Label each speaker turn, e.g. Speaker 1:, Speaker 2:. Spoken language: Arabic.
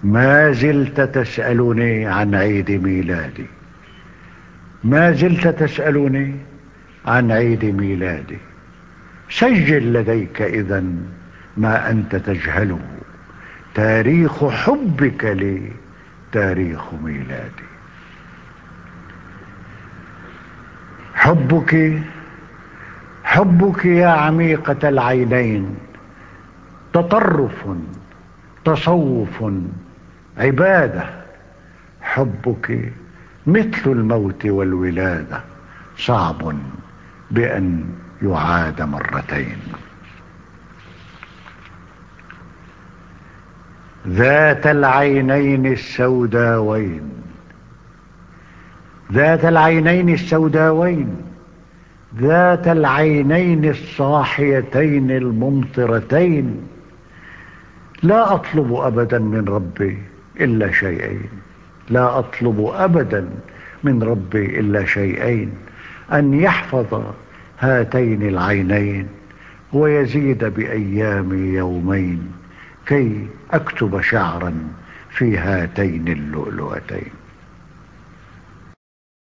Speaker 1: ما زلت تسألني عن عيد ميلادي، ما زلت تسألني عن عيد ميلادي. سجل لديك إذن ما أنت تجهله، تاريخ حبك لي تاريخ ميلادي. حبك يا عميقة العينين تطرف، تصوف، عبادة. حبك مثل الموت والولادة، صعب بأن يعاد مرتين. ذات العينين السوداوين، ذات العينين السوداوين، ذات العينين الصاحيتين الممطرتين. لا أطلب أبدا من ربي إلا شيئين، لا أطلب أبدا من ربي إلا شيئين: أن يحفظ هاتين العينين ويزيد بأيامي يومين كي أكتب شعرا في هاتين اللؤلؤتين.